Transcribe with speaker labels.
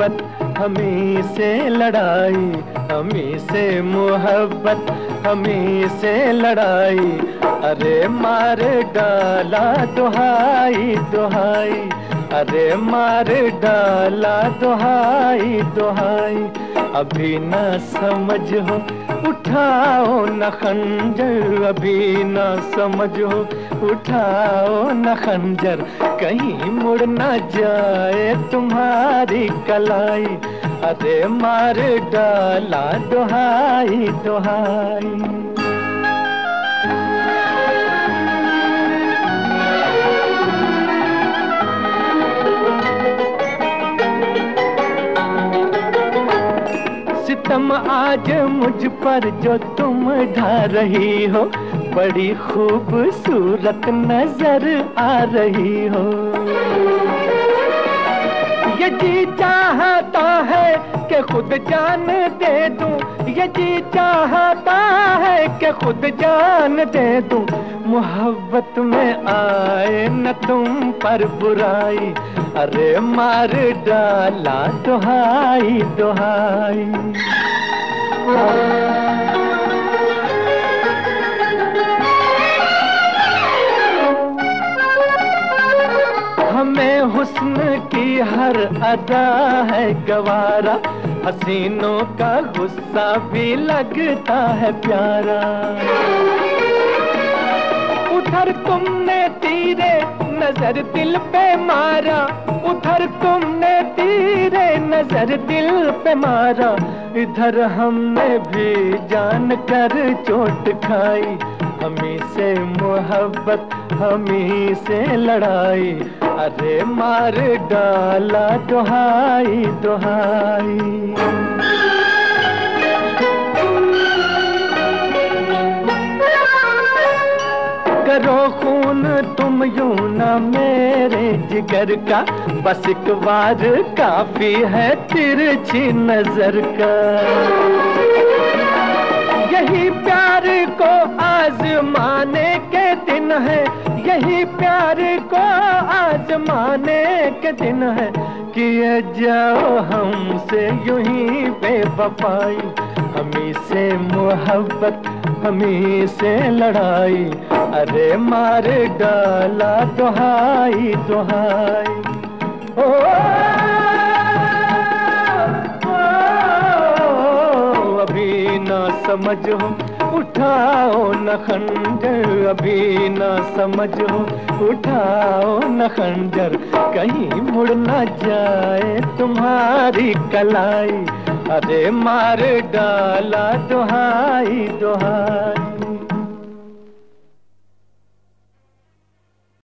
Speaker 1: मोहब्बत हमी से लड़ाई, हमी से मोहब्बत हमी से लड़ाई। अरे मार डाला दुहाई दुहाई, अरे मार डाला दुहाई दुहाई। अभी न समझ हो उठाओ न खंजर, अभी न समझ हो उठाओ न खंजर। कहीं मुड़ न जाए तुम्हारी कलाई, अरे मार डाला दुहाई दुहाई। सितम आज मुझ पर जो तुम ढा रही हो, बड़ी खूबसूरत नजर आ रही हो। ये जी चाहता है कि खुद जान दे दूं, ये जी चाहता है कि खुद जान दे दूं। मोहब्बत में आए न तुम पर बुराई, अरे मार डाला दुहाई दुहाई। हमें हुस्न की हर अदा है गवारा, हसीनों का गुस्सा भी लगता है प्यारा। उधर तुमने तीरे नजर दिल पे मारा, उधर तुमने तीरे नजर दिल पे मारा। इधर हमने भी जान कर चोट खाई, हमी से मोहब्बत हमी से लड़ाई। अरे मार डाला दुहाई दुहाई। करो खून तुम यूं ना मेरे जिगर का, बस एक बार काफी है तिरछी नजर का। यही प्यार को आजमाने के दिन है, यही प्यार को आजमाने के दिन है। किए जाओ हमसे यूं ही बेवफाई, हमी से मोहब्बत हमी से लड़ाई। अरे मार डाला दुहाई दुहाई। ओ, अभी ना समझो उठाओ न खंजर, अभी ना समझो उठाओ न खंजर। कहीं मुड़ न जाए तुम्हारी कलाई, अरे मार डाला दुहाई दुहाई।